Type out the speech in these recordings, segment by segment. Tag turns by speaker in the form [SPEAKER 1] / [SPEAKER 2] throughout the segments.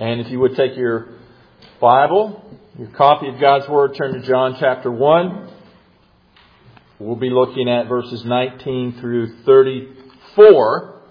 [SPEAKER 1] And if you would take your Bible, your copy of God's Word, turn to John chapter 1. We'll be looking at verses 19 through 34.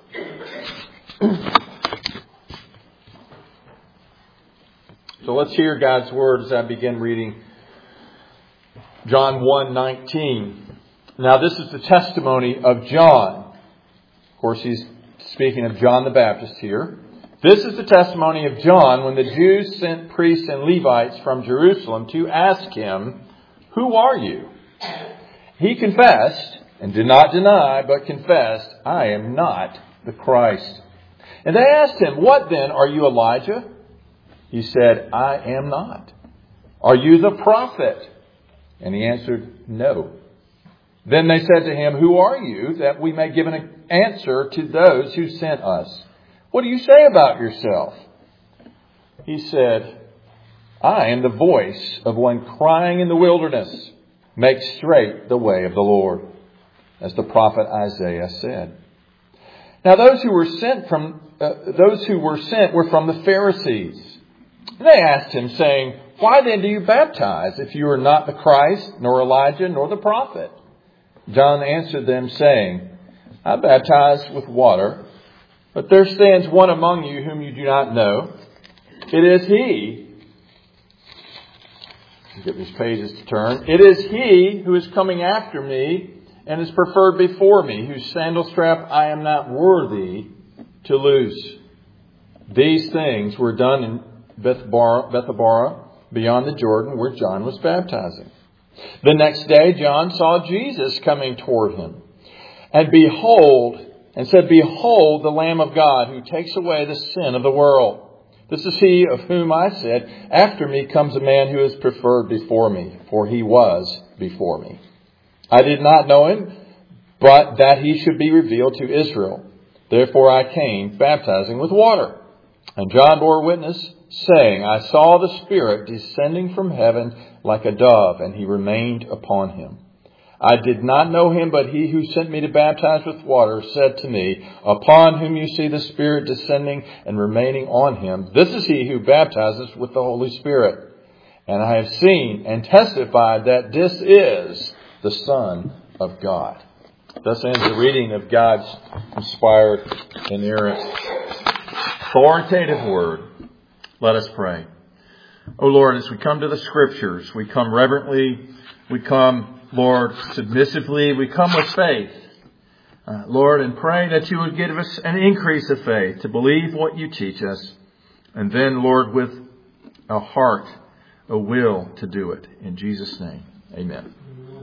[SPEAKER 1] So let's hear God's Word as I begin reading John 1:19. Now this is the testimony of John. Of course, he's speaking of John the Baptist here. This is the testimony of John when the Jews sent priests and Levites from Jerusalem to ask him, "Who are you?" He confessed, and did not deny, but confessed, "I am not the Christ." And they asked him, "What then? Are you Elijah?" He said, "I am not." "Are you the prophet?" And he answered, "No." Then they said to him, "Who are you, that we may give an answer to those who sent us? What do you say about yourself?" He said, "I am the voice of one crying in the wilderness, 'Make straight the way of the Lord,' as the prophet Isaiah said." Now those who were sent were from the Pharisees. And they asked him, saying, "Why then do you baptize, if you are not the Christ, nor Elijah, nor the prophet?" John answered them, saying, "I baptize with water, but there stands one among you whom you do not know. It is he," get these pages to turn, "it is he who is coming after me and is preferred before me, whose sandal strap I am not worthy to loose." These things were done in Bethabara, beyond the Jordan, where John was baptizing. The next day John saw Jesus coming toward him, and said, "Behold, the Lamb of God, who takes away the sin of the world. This is he of whom I said, 'After me comes a man who is preferred before me,' for he was before me. I did not know him, but that he should be revealed to Israel. Therefore I came baptizing with water. And John bore witness, saying, 'I saw the Spirit descending from heaven like a dove, and he remained upon him. I did not know him, but he who sent me to baptize with water said to me, Upon whom you see the Spirit descending and remaining on him, this is he who baptizes with the Holy Spirit. And I have seen and testified that this is the Son of God.'" Thus ends the reading of God's inspired, inerrant, authoritative Word. Let us pray. O Lord, as we come to the Scriptures, we come reverently, we come, Lord, submissively, we come with faith. Lord, and pray that you would give us an increase of faith to believe what you teach us. And then, Lord, with a heart, a will to do it. In Jesus' name, amen.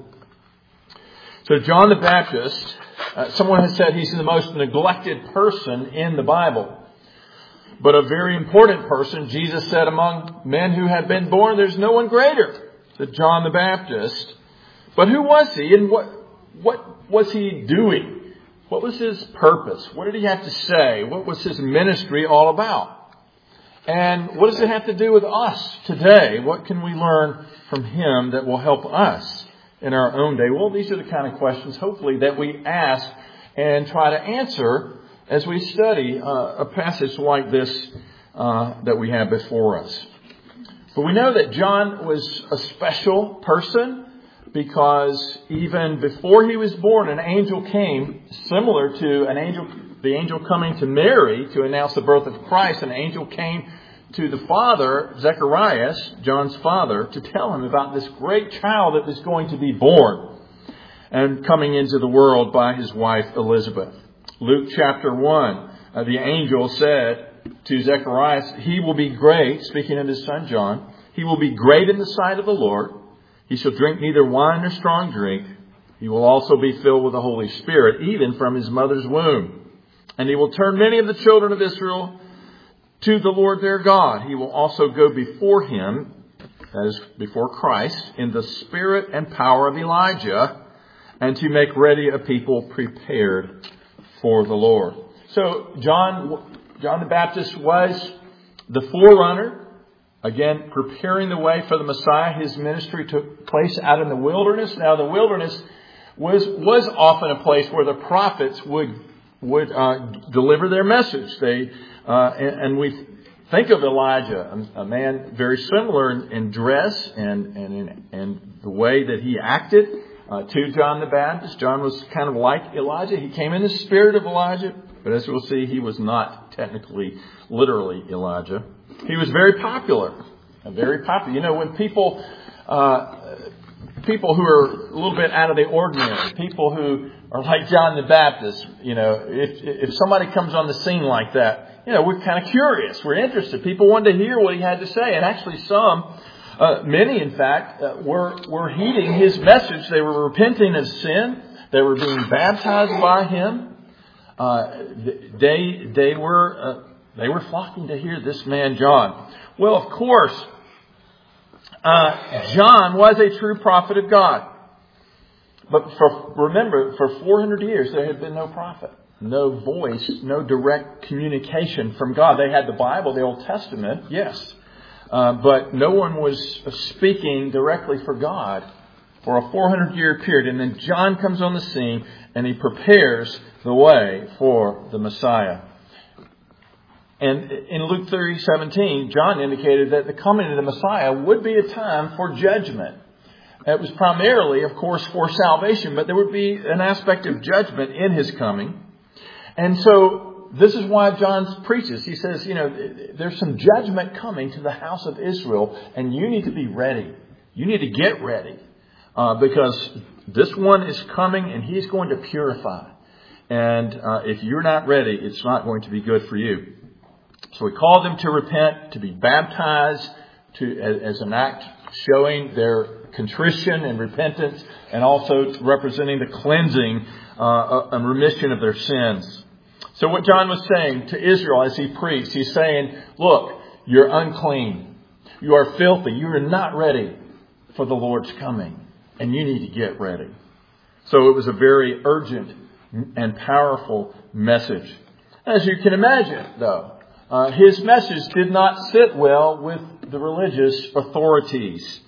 [SPEAKER 1] So John the Baptist, someone has said he's the most neglected person in the Bible. But a very important person. Jesus said among men who have been born, there's no one greater than John the Baptist. But who was he, and what was he doing? What was his purpose? What did he have to say? What was his ministry all about? And what does it have to do with us today? What can we learn from him that will help us in our own day? Well, these are the kind of questions, hopefully, that we ask and try to answer as we study a passage like this that we have before us. But we know that John was a special person because even before he was born, an angel came, similar to the angel coming to Mary to announce the birth of Christ. An angel came to the father, Zacharias, John's father, to tell him about this great child that was going to be born and coming into the world by his wife Elizabeth. Luke chapter 1, the angel said to Zacharias, "He will be great," speaking of his son John, "he will be great in the sight of the Lord. He shall drink neither wine nor strong drink. He will also be filled with the Holy Spirit, even from his mother's womb. And he will turn many of the children of Israel to the Lord their God. He will also go before him," as before Christ, "in the spirit and power of Elijah, and to make ready a people prepared for the Lord." So John the Baptist was the forerunner, again, preparing the way for the Messiah. His ministry took place out in the wilderness. Now, the wilderness was often a place where the prophets would deliver their message. And we Think of Elijah, a man very similar in dress and the way that he acted to John the Baptist. John was kind of like Elijah. He came in the spirit of Elijah, but as we'll see, he was not technically, literally Elijah. He was very popular. Very popular. You know, when people who are a little bit out of the ordinary, people who are like John the Baptist, you know, if somebody comes on the scene like that, you know, we're kind of curious. We're interested. People wanted to hear what he had to say. And actually many in fact, were heeding his message. They were repenting of sin. They were being baptized by him. They were flocking to hear this man, John. Well, of course, John was a true prophet of God. But remember, for 400 years, there had been no prophet, no voice, no direct communication from God. They had the Bible, the Old Testament, yes. But no one was speaking directly for God for a 400-year period. And then John comes on the scene and he prepares the way for the Messiah. And in Luke 3:17, John indicated that the coming of the Messiah would be a time for judgment. It was primarily, of course, for salvation, but there would be an aspect of judgment in his coming. And so this is why John preaches. He says, you know, there's some judgment coming to the house of Israel, and you need to be ready. You need to get ready because this one is coming and he's going to purify. And if you're not ready, it's not going to be good for you. So he called them to repent, to be baptized, as an act showing their contrition and repentance, and also representing the cleansing and remission of their sins. So what John was saying to Israel as he preached, he's saying, look, you're unclean. You are filthy. You are not ready for the Lord's coming, and you need to get ready. So it was a very urgent and powerful message. As you can imagine, though, his message did not sit well with the religious authorities.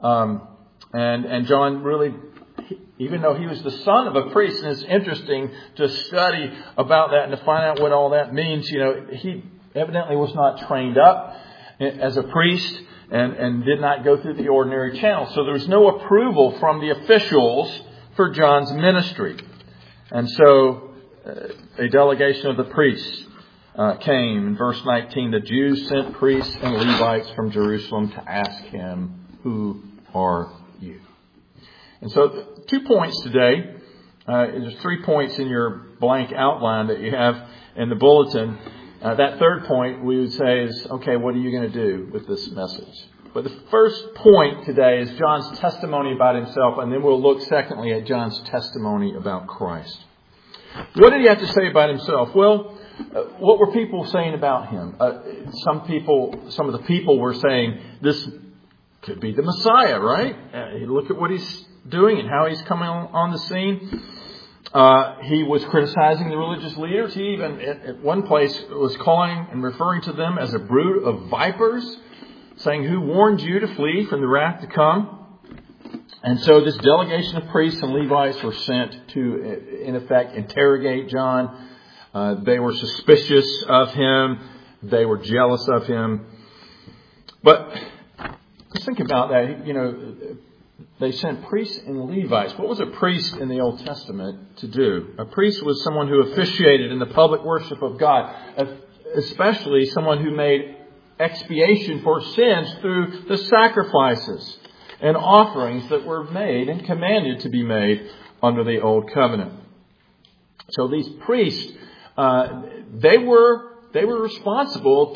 [SPEAKER 1] And John really, even though he was the son of a priest, and it's interesting to study about that and to find out what all that means, you know, he evidently was not trained up as a priest and did not go through the ordinary channel. So there was no approval from the officials for John's ministry. And so a delegation of the priests came. In verse 19, the Jews sent priests and Levites from Jerusalem to ask him, who are you? And so 2 points today. There's 3 points in your blank outline that you have in the bulletin. That third point we would say is, okay, what are you going to do with this message? But the first point today is John's testimony about himself, and then we'll look secondly at John's testimony about Christ. What did he have to say about himself? Well, what were people saying about him? Some of the people were saying, this could be the Messiah, right? Look at what he's doing and how he's coming on the scene. He was criticizing the religious leaders. He even, at one place, was calling and referring to them as a brood of vipers, saying, who warned you to flee from the wrath to come? And so this delegation of priests and Levites were sent to, in effect, interrogate John. They were suspicious of him. They were jealous of him. But let's think about that. You know, they sent priests and Levites. What was a priest in the Old Testament to do? A priest was someone who officiated in the public worship of God, especially someone who made expiation for sins through the sacrifices and offerings that were made and commanded to be made under the Old Covenant. So these priests, they were responsible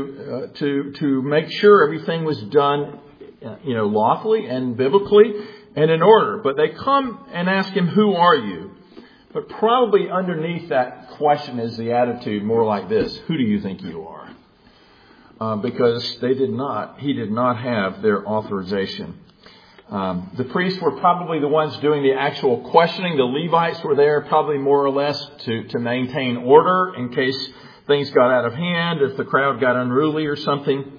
[SPEAKER 1] to make sure everything was done, lawfully and biblically and in order. But they come and ask him, "Who are you?" But probably underneath that question is the attitude more like this: "Who do you think you are?" Because he did not have their authorization. The priests were probably the ones doing the actual questioning. The Levites were there probably more or less to maintain order in case things got out of hand, if the crowd got unruly or something.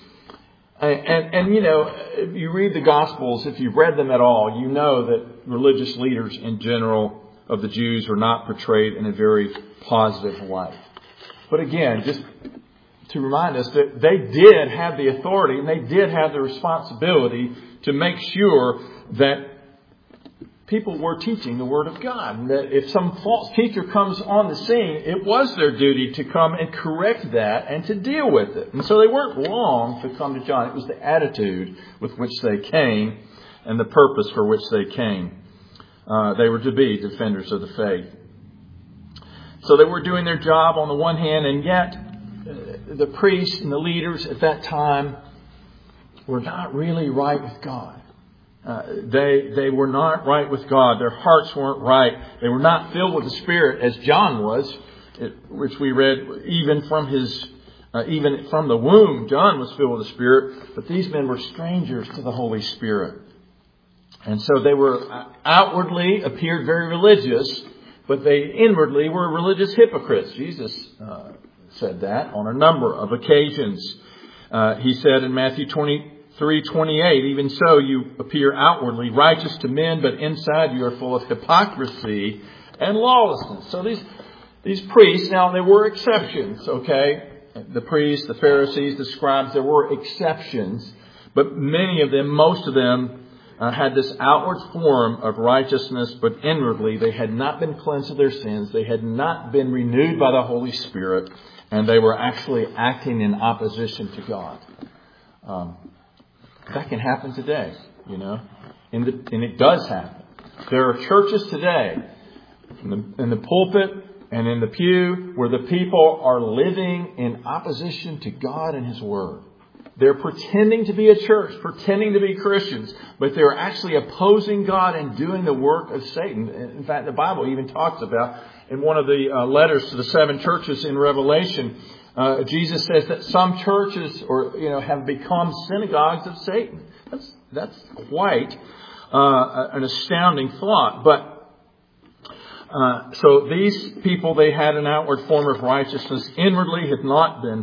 [SPEAKER 1] And if you read the Gospels, if you've read them at all, you know that religious leaders in general of the Jews were not portrayed in a very positive light. But again, just to remind us that they did have the authority and they did have the responsibility to make sure that people were teaching the Word of God. And that if some false teacher comes on the scene, it was their duty to come and correct that and to deal with it. And so they weren't wrong to come to John. It was the attitude with which they came and the purpose for which they came. They were to be defenders of the faith. So they were doing their job on the one hand, and yet the priests and the leaders at that time were not really right with God. They were not right with God. Their hearts weren't right. They were not filled with the Spirit as John was, which we read even from the womb. John was filled with the Spirit, but these men were strangers to the Holy Spirit. And so they were outwardly appeared very religious, but they inwardly were religious hypocrites. Jesus said that on a number of occasions. He said in Matthew 23:28, even so you appear outwardly righteous to men, but inside you are full of hypocrisy and lawlessness. So these priests, now there were exceptions, okay? The priests, the Pharisees, the scribes, there were exceptions. But many of them, most of them, had this outward form of righteousness, but inwardly they had not been cleansed of their sins. They had not been renewed by the Holy Spirit, and they were actually acting in opposition to God. That can happen today, you know, and it does happen. There are churches today in the pulpit and in the pew where the people are living in opposition to God and His Word. They're pretending to be a church, pretending to be Christians, but they're actually opposing God and doing the work of Satan. In fact, the Bible even talks about, in one of the letters to the 7 churches in Revelation, Jesus says that some churches have become synagogues of Satan. That's quite an astounding thought. But so these people, they had an outward form of righteousness. Inwardly had not been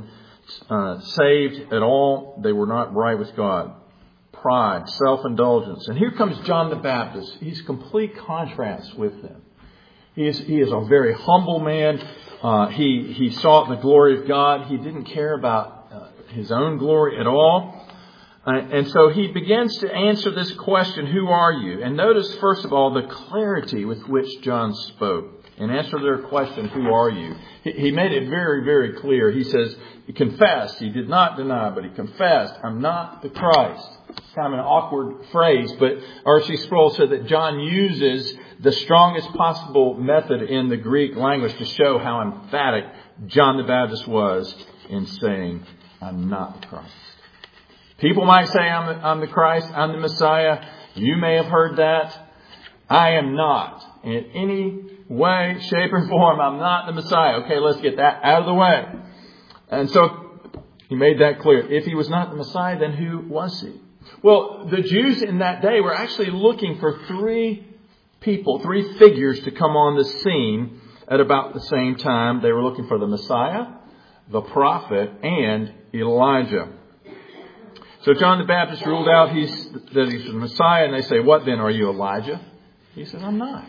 [SPEAKER 1] saved at all. They were not right with God. Pride, self-indulgence. And here comes John the Baptist. He's complete contrast with them. He is a very humble man. He sought the glory of God. He didn't care about his own glory at all. And so he begins to answer this question, who are you? And notice, first of all, the clarity with which John spoke. In answer to their question, who are you? He made it very, very clear. He says, he confessed. He did not deny, but he confessed, I'm not the Christ. It's kind of an awkward phrase, but R.C. Sproul said that John uses the strongest possible method in the Greek language to show how emphatic John the Baptist was in saying, I'm not the Christ. People might say, I'm the Christ, I'm the Messiah. You may have heard that. I am not. In any way, shape, or form, I'm not the Messiah. Okay, let's get that out of the way. And so he made that clear. If he was not the Messiah, then who was he? Well, the Jews in that day were actually looking for 3 figures to come on the scene at about the same time. They were looking for the Messiah, the prophet, and Elijah. So John the Baptist ruled out that he's the Messiah, and they say, what then, are you Elijah? He says, I'm not.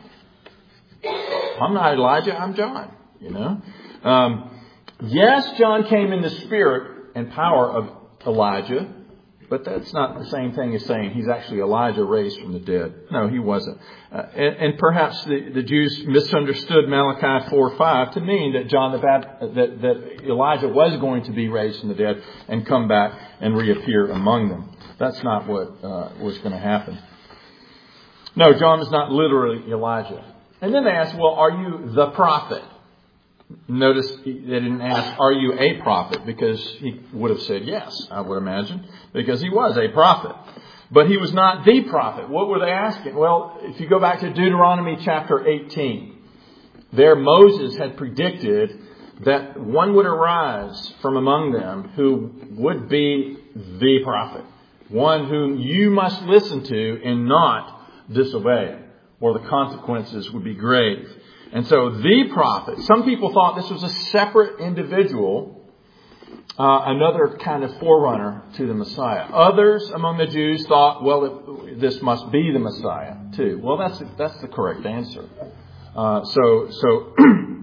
[SPEAKER 1] I'm not Elijah, I'm John, you know. Yes, John came in the spirit and power of Elijah, but that's not the same thing as saying he's actually Elijah raised from the dead. No, he wasn't. And perhaps the Jews misunderstood Malachi 4:5 to mean that that Elijah was going to be raised from the dead and come back and reappear among them. That's not what was going to happen. No, John was not literally Elijah. And then they asked, well, are you the prophet? Notice they didn't ask, are you a prophet? Because he would have said yes, I would imagine, because he was a prophet. But he was not the prophet. What were they asking? Well, if you go back to Deuteronomy chapter 18, there Moses had predicted that one would arise from among them who would be the prophet. One whom you must listen to and not disobey, or the consequences would be grave. And so the prophet, some people thought this was a separate individual, another kind of forerunner to the Messiah. Others among the Jews thought, well, this must be the Messiah too. Well, that's the correct answer. But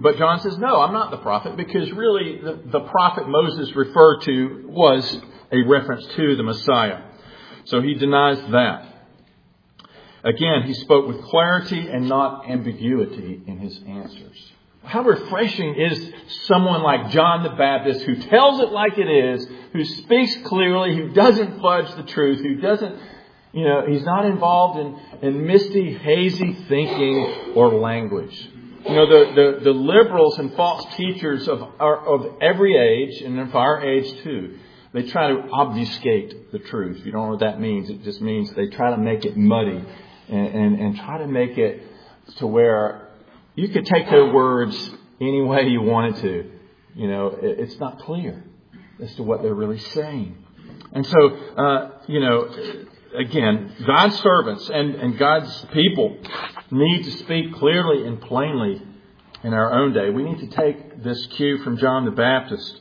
[SPEAKER 1] But John says, no, I'm not the prophet, because really the prophet Moses referred to was a reference to the Messiah. So he denies that. Again, he spoke with clarity and not ambiguity in his answers. How refreshing is someone like John the Baptist, who tells it like it is, who speaks clearly, who doesn't fudge the truth, who doesn't, he's not involved in misty, hazy thinking or language. The liberals and false teachers of every age, and of our age too, they try to obfuscate the truth. You don't know what that means. It just means they try to make it muddy and try to make it to where you could take their words any way you wanted to. It's not clear as to what they're really saying. And so, again, God's servants and God's people need to speak clearly and plainly in our own day. We need to take this cue from John the Baptist.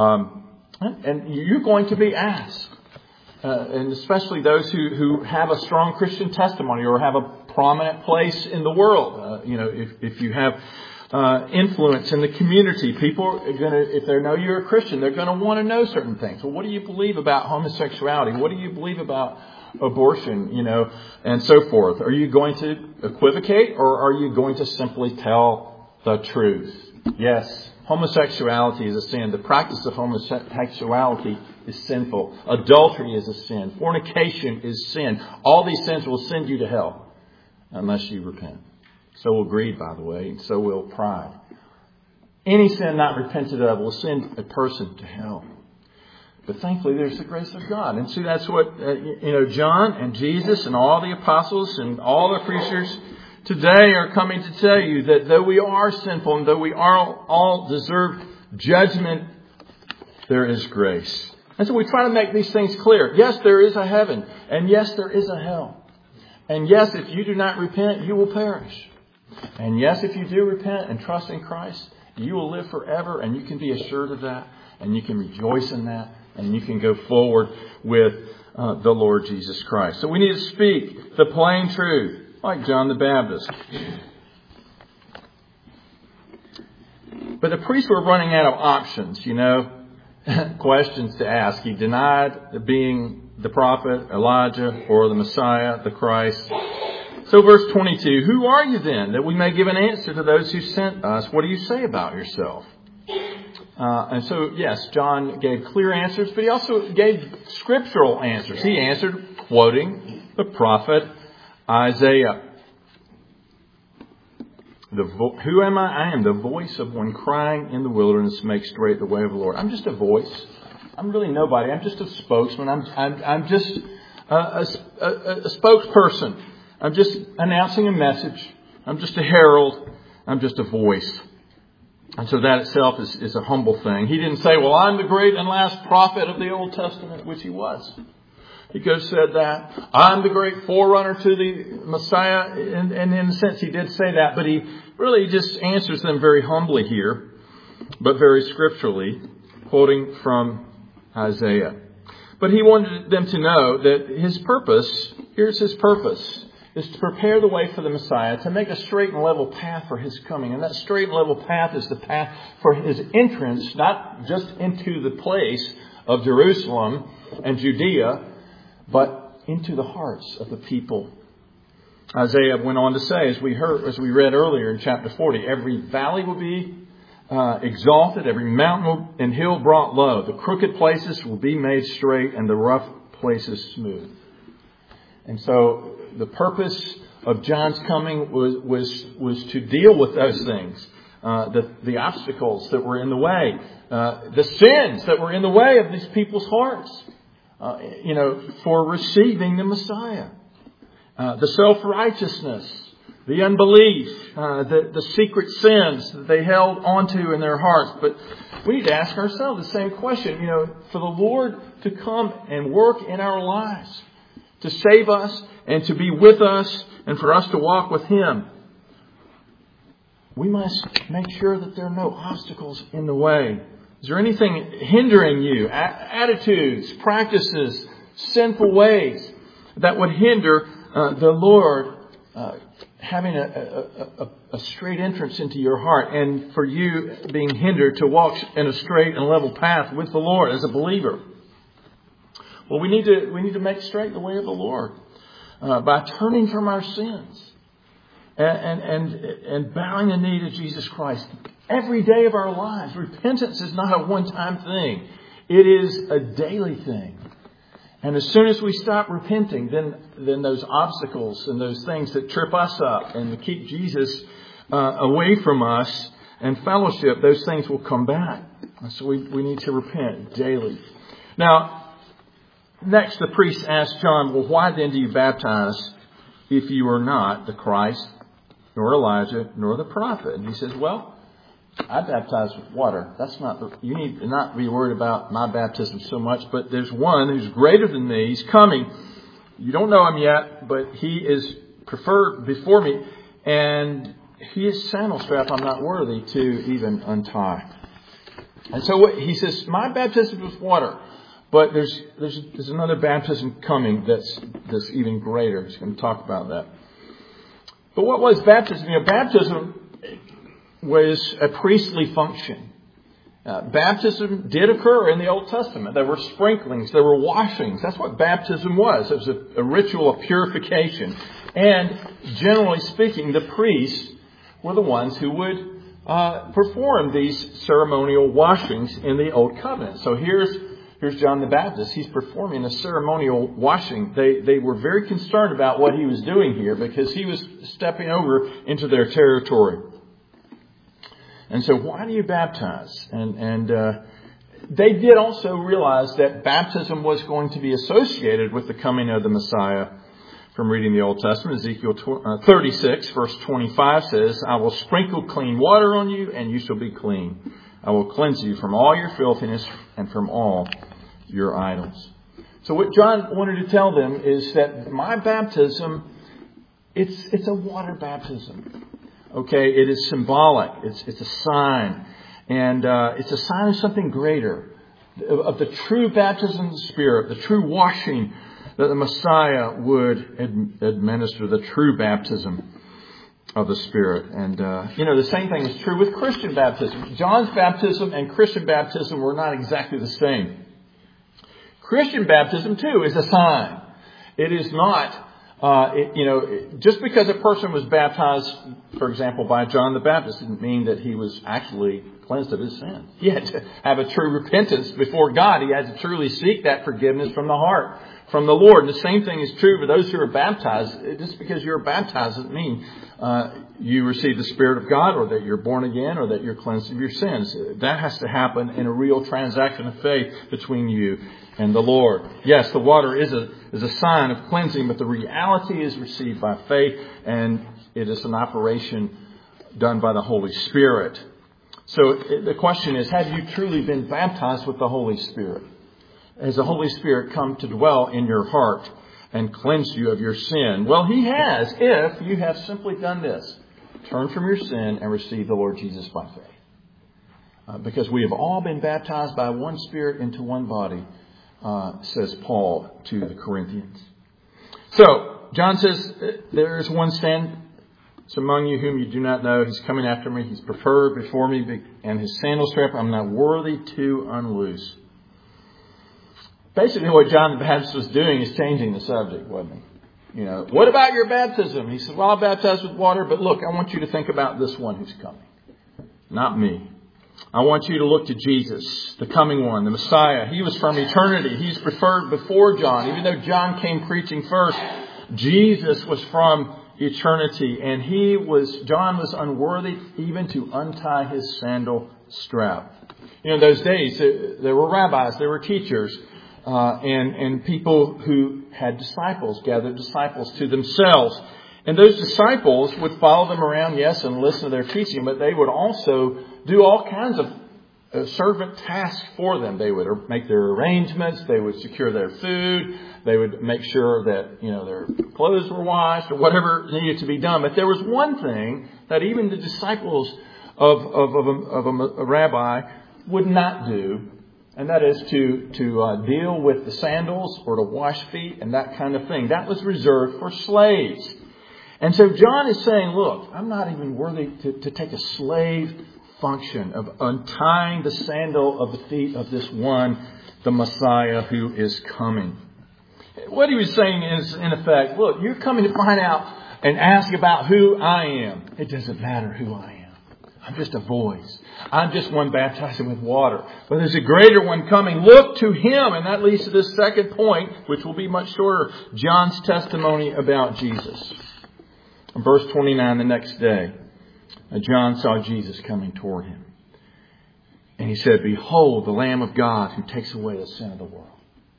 [SPEAKER 1] And you're going to be asked, and especially those who have a strong Christian testimony or have a prominent place in the world. If you have influence in the community, people are going to, if they know you're a Christian, they're going to want to know certain things. Well, what do you believe about homosexuality? What do you believe about abortion, and so forth? Are you going to equivocate, or are you going to simply tell the truth? Yes, homosexuality is a sin. The practice of homosexuality is sinful. Adultery is a sin. Fornication is sin. All these sins will send you to hell unless you repent. So will greed, by the way, and so will pride. Any sin not repented of will send a person to hell. But thankfully, there's the grace of God. And see, that's what, John and Jesus and all the apostles and all the preachers today are coming to tell you, that though we are sinful and though we all deserve judgment, there is grace. And so we try to make these things clear. Yes, there is a heaven. And yes, there is a hell. And yes, if you do not repent, you will perish. And yes, if you do repent and trust in Christ, you will live forever, and you can be assured of that, and you can rejoice in that, and you can go forward with the Lord Jesus Christ. So we need to speak the plain truth, like John the Baptist. But the priests were running out of options, questions to ask. He denied being the prophet, Elijah, or the Messiah, the Christ. So verse 22, who are you then, that we may give an answer to those who sent us? What do you say about yourself? And so, yes, John gave clear answers, but he also gave scriptural answers. He answered quoting the prophet Isaiah. Who am I? I am the voice of one crying in the wilderness, make straight the way of the Lord. I'm just a voice. I'm really nobody. I'm just a spokesman. I'm just a spokesperson. I'm just announcing a message. I'm just a herald. I'm just a voice. And so that itself is a humble thing. He didn't say, well, I'm the great and last prophet of the Old Testament, which he was. He could have said that. I'm the great forerunner to the Messiah. And in a sense, he did say that. But he really just answers them very humbly here, but very scripturally, quoting from Isaiah. But he wanted them to know that his purpose, here's his purpose, is to prepare the way for the Messiah, to make a straight and level path for his coming. And that straight and level path is the path for his entrance, not just into the place of Jerusalem and Judea, but into the hearts of the people. Isaiah went on to say, as we read earlier in chapter 40, every valley will be exalted, every mountain and hill brought low. The crooked places will be made straight, and the rough places smooth. And so the purpose of John's coming was to deal with those things, the obstacles that were in the way, the sins that were in the way of these people's hearts, for receiving the Messiah, the self-righteousness, the unbelief, the secret sins that they held onto in their hearts. But we need to ask ourselves the same question, for the Lord to come and work in our lives, to save us and to be with us and for us to walk with Him. We must make sure that there are no obstacles in the way. Is there anything hindering you? Attitudes, practices, sinful ways that would hinder the Lord having a straight entrance into your heart, and for you being hindered to walk in a straight and level path with the Lord as a believer. Well, we need to make straight the way of the Lord by turning from our sins and bowing the knee to Jesus Christ every day of our lives. Repentance is not a one-time thing. It is a daily thing. And as soon as we stop repenting, then those obstacles and those things that trip us up and keep Jesus away from us and fellowship, those things will come back. So we need to repent daily. Now, next the priest asked John, well, why then do you baptize if you are not the Christ, nor Elijah, nor the prophet? And he says, well, I baptize with water. You need to not be worried about my baptism so much, but there's one who's greater than me. He's coming. You don't know him yet, but he is preferred before me. And his sandal strap I'm not worthy to even untie. And so he says, my baptism is with water, but there's another baptism coming that's even greater. He's going to talk about that. But what was baptism? Baptism was a priestly function. Baptism did occur in the Old Testament. There were sprinklings, there were washings. That's what baptism was. It was a ritual of purification. And generally speaking, the priests were the ones who would perform these ceremonial washings in the Old Covenant. So here's John the Baptist. He's performing a ceremonial washing. They were very concerned about what he was doing here because he was stepping over into their territory. And so why do you baptize? And they did also realize that baptism was going to be associated with the coming of the Messiah. From reading the Old Testament, Ezekiel 36, verse 25 says, I will sprinkle clean water on you, and you shall be clean. I will cleanse you from all your filthiness and from all your idols. So what John wanted to tell them is that my baptism, it's a water baptism. Okay, it is symbolic. It's a sign. And it's a sign of something greater. Of the true baptism of the Spirit, the true washing that the Messiah would administer, the true baptism of the Spirit. And, the same thing is true with Christian baptism. John's baptism and Christian baptism were not exactly the same. Christian baptism, too, is a sign. It is not... just because a person was baptized, for example, by John the Baptist, didn't mean that he was actually cleansed of his sin. He had to have a true repentance before God. He had to truly seek that forgiveness from the heart, from the Lord. And the same thing is true for those who are baptized. Just because you're baptized doesn't mean you receive the Spirit of God, or that you're born again, or that you're cleansed of your sins. That has to happen in a real transaction of faith between you and the Lord. Yes, the water is a sign of cleansing, but the reality is received by faith, and it is an operation done by the Holy Spirit. So the question is, have you truly been baptized with the Holy Spirit? Has the Holy Spirit come to dwell in your heart and cleanse you of your sin? Well, He has, if you have simply done this. Turn from your sin and receive the Lord Jesus by faith. Because we have all been baptized by one Spirit into one body, says Paul to the Corinthians. So, John says, there is one stands among you whom you do not know. He's coming after me. He's preferred before me, and his sandal strap I'm not worthy to unloose. Basically, what John the Baptist was doing is changing the subject, wasn't he? What about your baptism? He said, well, I'll baptize with water, but look, I want you to think about this one who's coming. Not me. I want you to look to Jesus, the coming one, the Messiah. He was from eternity. He's preferred before John. Even though John came preaching first, Jesus was from eternity. And John was unworthy even to untie his sandal strap. In those days, there were rabbis, there were teachers, and people who had disciples, gathered disciples to themselves. And those disciples would follow them around, yes, and listen to their teaching, but they would also do all kinds of servant tasks for them. They would make their arrangements. They would secure their food. They would make sure that, their clothes were washed or whatever needed to be done. But there was one thing that even the disciples of a rabbi would not do, and that is to deal with the sandals or to wash feet and that kind of thing. That was reserved for slaves. And so John is saying, look, I'm not even worthy to take a slave function of untying the sandal of the feet of this one, the Messiah who is coming. What he was saying is, in effect, look, you're coming to find out and ask about who I am. It doesn't matter who I am. I'm just a voice. I'm just one baptizing with water. But there's a greater one coming. Look to him. And that leads to this second point, which will be much shorter. John's testimony about Jesus. In verse 29, the next day, John saw Jesus coming toward him. And he said, behold, the Lamb of God who takes away the sin of the world.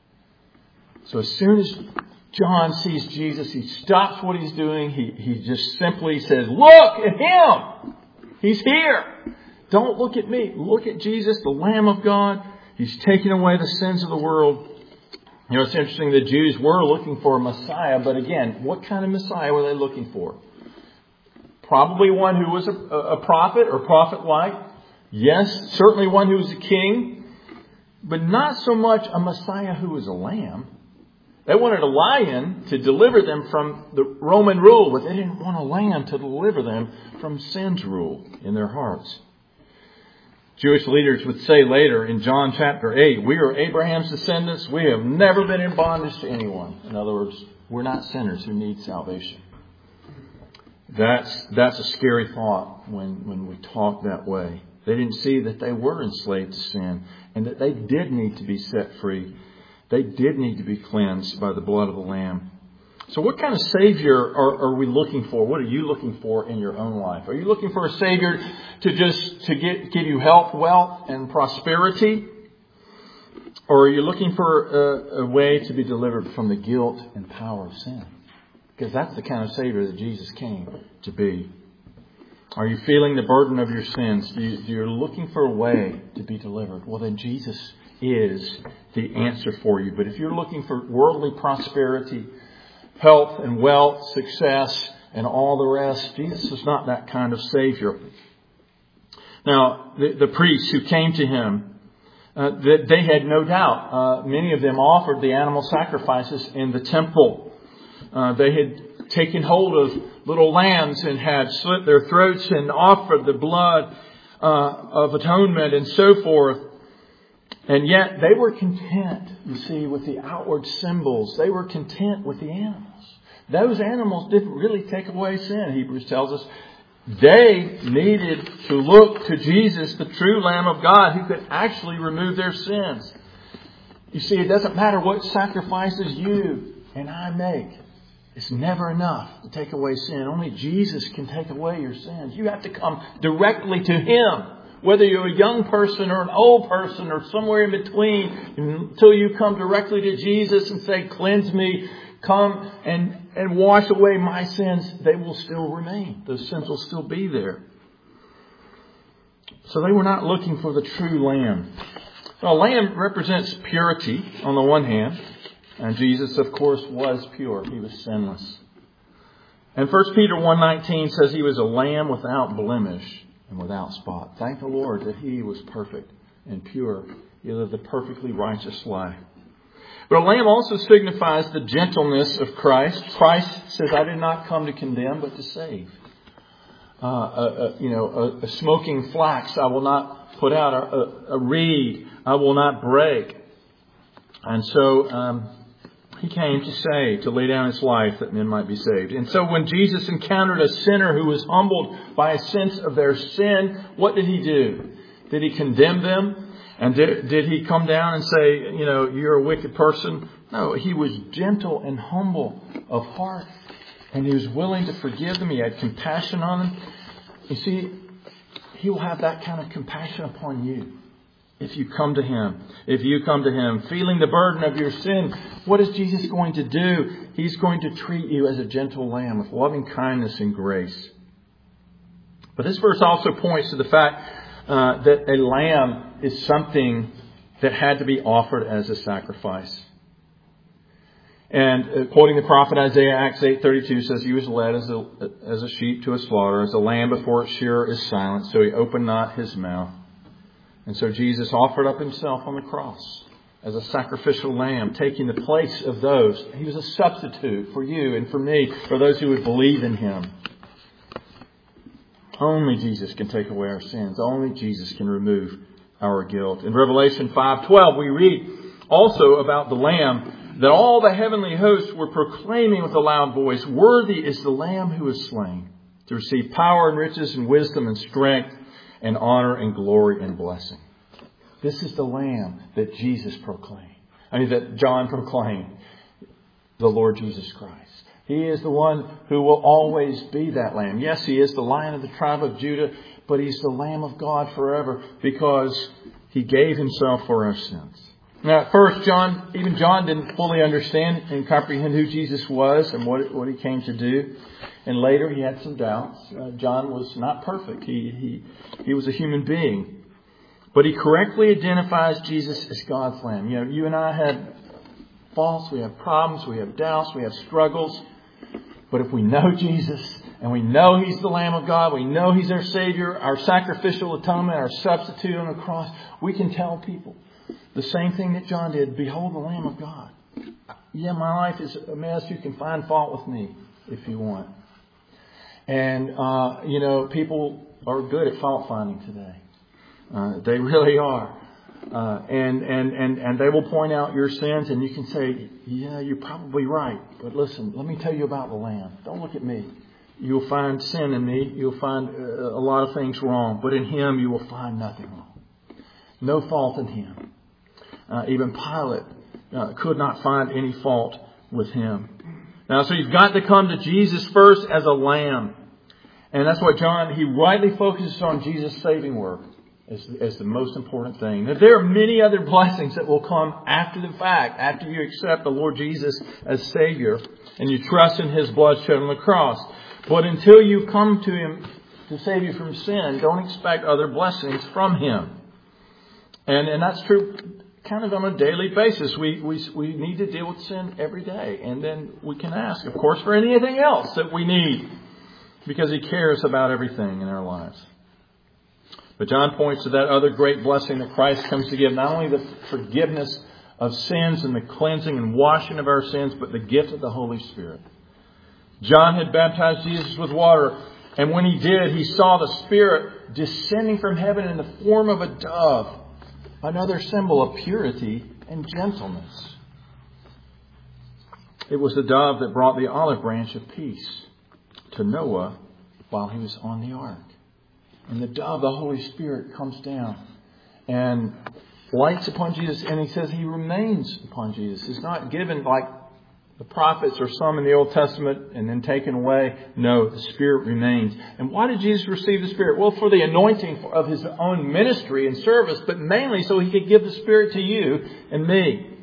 [SPEAKER 1] So as soon as John sees Jesus, he stops what he's doing. He just simply says, look at him. He's here. Don't look at me. Look at Jesus, the Lamb of God. He's taking away the sins of the world. You know, it's interesting. The Jews were looking for a Messiah. But again, what kind of Messiah were they looking for? Probably one who was a prophet or prophet-like. Yes, certainly one who was a king. But not so much a Messiah who was a lamb. They wanted a lion to deliver them from the Roman rule, but they didn't want a lamb to deliver them from sin's rule in their hearts. Jewish leaders would say later in John chapter 8, we are Abraham's descendants. We have never been in bondage to anyone. In other words, we're not sinners who need salvation. That's a scary thought when we talk that way. They didn't see that they were enslaved to sin and that they did need to be set free. They did need to be cleansed by the blood of the Lamb. So what kind of Savior are we looking for? What are you looking for in your own life? Are you looking for a Savior to give you health, wealth, and prosperity? Or are you looking for a way to be delivered from the guilt and power of sin? Because that's the kind of Savior that Jesus came to be. Are you feeling the burden of your sins? You're looking for a way to be delivered. Well, then Jesus is the answer for you. But if you're looking for worldly prosperity, health and wealth, success, and all the rest, Jesus is not that kind of Savior. Now, the priests who came to him, they had no doubt. Many of them offered the animal sacrifices in the temple. They had taken hold of little lambs and had slit their throats and offered the blood of atonement and so forth. And yet they were content, you see, with the outward symbols. They were content with the animals. Those animals didn't really take away sin, Hebrews tells us. They needed to look to Jesus, the true Lamb of God, who could actually remove their sins. You see, it doesn't matter what sacrifices you and I make. It's never enough to take away sin. Only Jesus can take away your sins. You have to come directly to him. Whether you're a young person or an old person or somewhere in between, until you come directly to Jesus and say, cleanse me, come and wash away my sins, they will still remain. Those sins will still be there. So they were not looking for the true Lamb. Well, lamb represents purity on the one hand. And Jesus, of course, was pure. He was sinless. And 1 Peter 1:19 says he was a lamb without blemish and without spot. Thank the Lord that he was perfect and pure. He lived a perfectly righteous life. But a lamb also signifies the gentleness of Christ. Christ says, I did not come to condemn, but to save. A smoking flax I will not put out. A reed I will not break. And so he came to save, to lay down his life that men might be saved. And so when Jesus encountered a sinner who was humbled by a sense of their sin, what did he do? Did he condemn them? And did he come down and say, you're a wicked person? No, he was gentle and humble of heart. And he was willing to forgive them. He had compassion on them. You see, he will have that kind of compassion upon you. If you come to him, feeling the burden of your sin, what is Jesus going to do? He's going to treat you as a gentle lamb with loving kindness and grace. But this verse also points to the fact that a lamb is something that had to be offered as a sacrifice. And quoting the prophet Isaiah, Acts 8:32 says, he was led as a sheep to a slaughter, as a lamb before its shearer is silent, so he opened not his mouth. And so Jesus offered up himself on the cross as a sacrificial lamb, taking the place of those. He was a substitute for you and for me, for those who would believe in Him. Only Jesus can take away our sins. Only Jesus can remove our guilt. In Revelation 5:12, we read also about the Lamb, that all the heavenly hosts were proclaiming with a loud voice, "Worthy is the Lamb who was slain, to receive power and riches and wisdom and strength and honor and glory and blessing." This is the Lamb that Jesus proclaimed. That John proclaimed. The Lord Jesus Christ. He is the one who will always be that Lamb. Yes, He is the Lion of the tribe of Judah, but He's the Lamb of God forever because He gave Himself for our sins. Now, at first, John didn't fully understand and comprehend who Jesus was and what He came to do. And later, he had some doubts. John was not perfect. He was a human being. But he correctly identifies Jesus as God's Lamb. You and I have faults, we have problems, we have doubts, we have struggles. But if we know Jesus and we know He's the Lamb of God, we know He's our Savior, our sacrificial atonement, our substitute on the cross, we can tell people the same thing that John did. Behold the Lamb of God. Yeah, my life is a mess. You can find fault with me if you want. And, people are good at fault finding today. They really are. And they will point out your sins and you can say, yeah, you're probably right. But listen, let me tell you about the Lamb. Don't look at me. You'll find sin in me. You'll find a lot of things wrong. But in Him you will find nothing wrong. No fault in Him. Even Pilate could not find any fault with Him. Now, so you've got to come to Jesus first as a lamb. And that's what John, he rightly focuses on Jesus' saving work as the most important thing. Now, there are many other blessings that will come after the fact, after you accept the Lord Jesus as Savior and you trust in His blood shed on the cross. But until you come to Him to save you from sin, don't expect other blessings from Him. And that's true kind of on a daily basis. We need to deal with sin every day. And then we can ask, of course, for anything else that we need, because He cares about everything in our lives. But John points to that other great blessing that Christ comes to give. Not only the forgiveness of sins and the cleansing and washing of our sins, but the gift of the Holy Spirit. John had baptized Jesus with water. And when he did, he saw the Spirit descending from heaven in the form of a dove. Another symbol of purity and gentleness. It was the dove that brought the olive branch of peace to Noah while he was on the ark. And the dove, the Holy Spirit, comes down and lights upon Jesus. And He says He remains upon Jesus. It's not given like the prophets or some in the Old Testament and then taken away. No, the Spirit remains. And why did Jesus receive the Spirit? Well, for the anointing of His own ministry and service, but mainly so He could give the Spirit to you and me.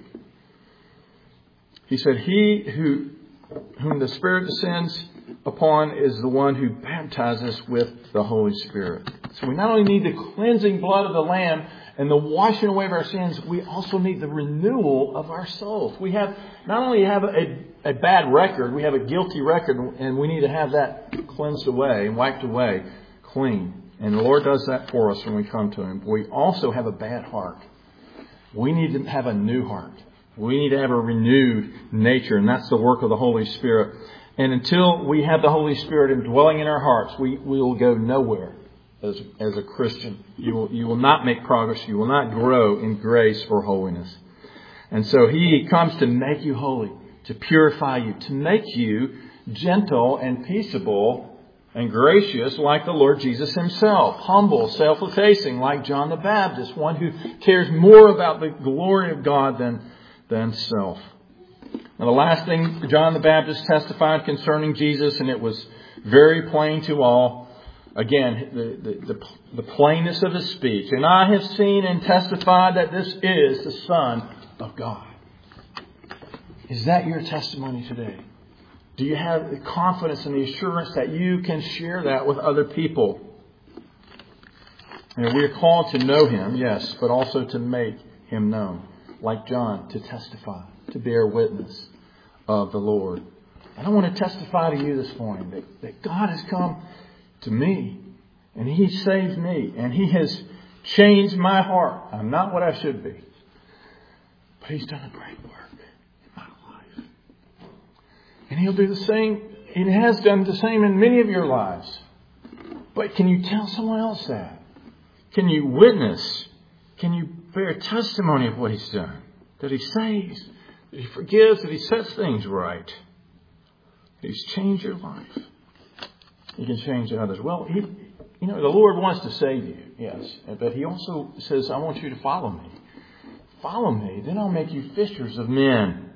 [SPEAKER 1] He said, He whom the Spirit descends upon is the one who baptizes with the Holy Spirit. So we not only need the cleansing blood of the Lamb and the washing away of our sins, we also need the renewal of our souls. We have not only have a bad record, we have a guilty record, and we need to have that cleansed away and wiped away clean. And the Lord does that for us when we come to Him. But we also have a bad heart. We need to have a new heart. We need to have a renewed nature, and that's the work of the Holy Spirit. And until we have the Holy Spirit indwelling in our hearts, we will go nowhere as a Christian. You will not make progress. You will not grow in grace or holiness. And so He comes to make you holy, to purify you, to make you gentle and peaceable and gracious like the Lord Jesus Himself. Humble, self-effacing like John the Baptist, one who cares more about the glory of God than self. Now, the last thing John the Baptist testified concerning Jesus, and it was very plain to all, again, the plainness of his speech. And I have seen and testified that this is the Son of God. Is that your testimony today? Do you have the confidence and the assurance that you can share that with other people? And we are called to know Him, yes, but also to make Him known. Like John, to testify, to bear witness of the Lord. And I want to testify to you this morning that God has come to me and He saved me and He has changed my heart. I'm not what I should be. But He's done a great work in my life. And He'll do the same. He has done the same in many of your lives. But can you tell someone else that? Can you witness? Can you bear testimony of what He's done? That He saves, that He forgives, that He sets things right. That He's changed your life. He can change others. Well, the Lord wants to save you, yes. But He also says, I want you to follow me. Follow me, then I'll make you fishers of men.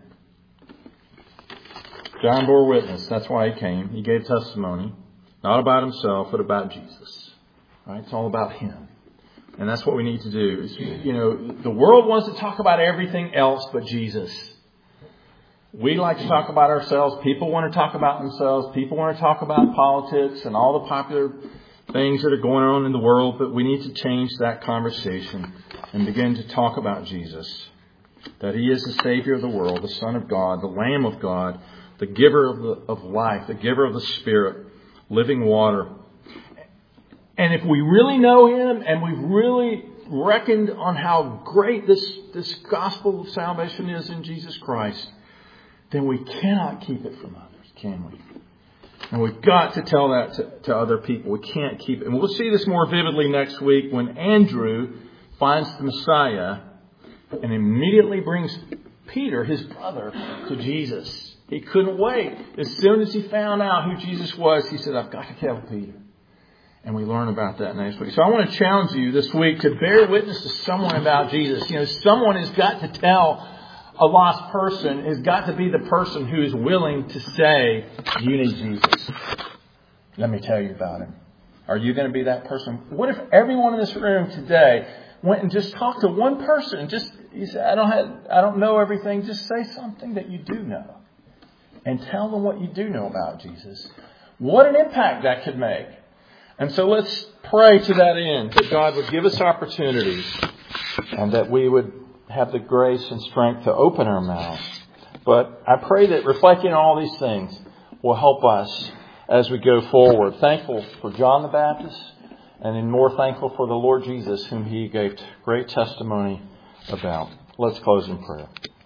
[SPEAKER 1] John bore witness. That's why he came. He gave testimony. Not about himself, but about Jesus. Right? It's all about Him. And that's what we need to do. The world wants to talk about everything else but Jesus. We like to talk about ourselves. People want to talk about themselves. People want to talk about politics and all the popular things that are going on in the world. But we need to change that conversation and begin to talk about Jesus. That He is the Savior of the world, the Son of God, the Lamb of God, the giver of life, the giver of the Spirit, living water. And if we really know Him and we've really reckoned on how great this gospel of salvation is in Jesus Christ, then we cannot keep it from others, can we? And we've got to tell that to other people. We can't keep it. And we'll see this more vividly next week when Andrew finds the Messiah and immediately brings Peter, his brother, to Jesus. He couldn't wait. As soon as he found out who Jesus was, he said, I've got to tell Peter. And we learn about that next week. So I want to challenge you this week to bear witness to someone about Jesus. Someone has got to tell a lost person, has got to be the person who is willing to say, you need Jesus. Let me tell you about Him. Are you going to be that person? What if everyone in this room today went and just talked to one person? You say, I don't know everything. Just say something that you do know. And tell them what you do know about Jesus. What an impact that could make. And so let's pray to that end, that God would give us opportunities and that we would have the grace and strength to open our mouths. But I pray that reflecting on all these things will help us as we go forward. Thankful for John the Baptist and then more thankful for the Lord Jesus, whom He gave great testimony about. Let's close in prayer.